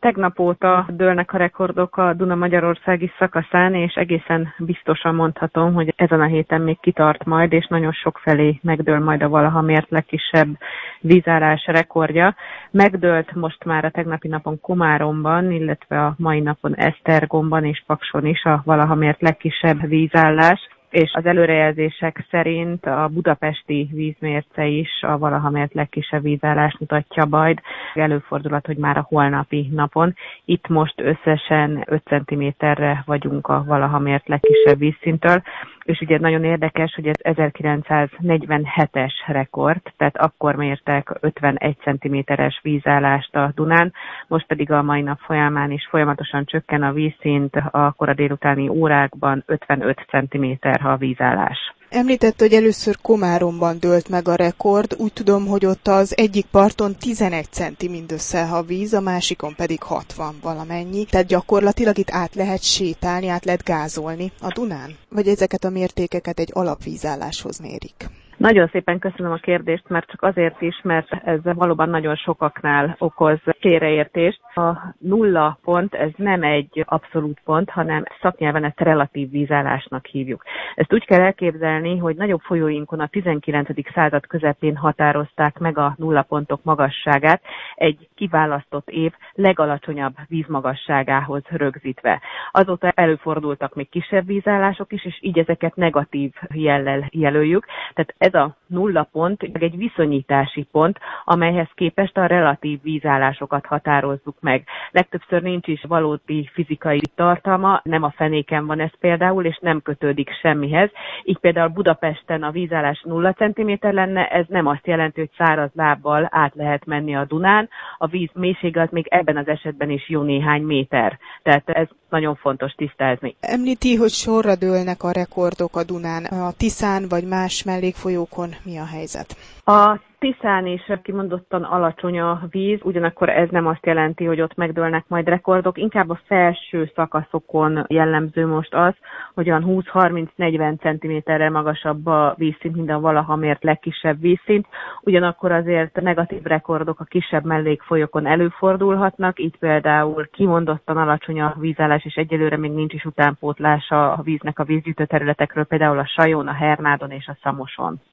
Tegnap óta dőlnek a rekordok a Duna-magyarországi szakaszán, és egészen biztosan mondhatom, hogy ezen a héten még kitart majd, és nagyon sokfelé megdől majd a valaha mért legkisebb vízállás rekordja. Megdőlt most már a tegnapi napon Komáromban, illetve a mai napon Esztergomban és Pakson is a valaha mért legkisebb vízállás, és az előrejelzések szerint a budapesti vízmérce is a valaha mért legkisebb vízállást mutatja majd. Előfordulhat, hogy már a holnapi napon. Itt most összesen 5 cm-re vagyunk a valaha mért legkisebb vízszinttől, és ugye nagyon érdekes, hogy ez 1947-es rekord, tehát akkor mértek 51 cm-es vízállást a Dunán, most pedig a mai nap folyamán is folyamatosan csökken a vízszint, a kora délutáni órákban 55 cm a vízállás. Említette, hogy először Komáromban dőlt meg a rekord. Úgy tudom, hogy ott az egyik parton 11 centi mindössze a víz, a másikon pedig 60 valamennyi. Tehát gyakorlatilag itt át lehet sétálni, át lehet gázolni a Dunán? Vagy ezeket a mértékeket egy alapvízálláshoz mérik? Nagyon szépen köszönöm a kérdést, mert csak azért is, mert ez valóban nagyon sokaknál okoz félreértést. A 0 pont, ez nem egy abszolút pont, hanem szaknyelven ezt relatív vízállásnak hívjuk. Ezt úgy kell elképzelni, hogy nagyobb folyóinkon a 19. század közepén határozták meg a 0 pontok magasságát egy kiválasztott év legalacsonyabb vízmagasságához rögzítve. Azóta előfordultak még kisebb vízállások is, és így ezeket negatív jellel jelöljük. Tehát ez a 0 pont egy viszonyítási pont, amelyhez képest a relatív vízállásokat határozzuk meg. Legtöbbször nincs is valódi fizikai tartalma, nem a fenéken van ez például, és nem kötődik semmihez. Így például Budapesten a vízállás 0 cm lenne, ez nem azt jelenti, hogy száraz lábbal át lehet menni a Dunán. A víz mélysége az még ebben az esetben is jó néhány méter. Tehát ez nagyon fontos tisztázni. Említi, hogy sorra dőlnek a rekordok a Dunán. A Tiszán vagy más mellékfolyókon mi a helyzet? A Tiszán is kimondottan alacsony a víz, ugyanakkor ez nem azt jelenti, hogy ott megdőlnek majd rekordok. Inkább a felső szakaszokon jellemző most az, hogy olyan 20-30-40 cm-rel magasabb a vízszint, mint a valaha mért legkisebb vízszint. Ugyanakkor azért negatív rekordok a kisebb mellékfolyókon előfordulhatnak, így például kimondottan alacsony a vízállás, és egyelőre még nincs is utánpótlása a víznek a vízgyűjtő területekről, például a Sajón, a Hernádon és a Szamoson.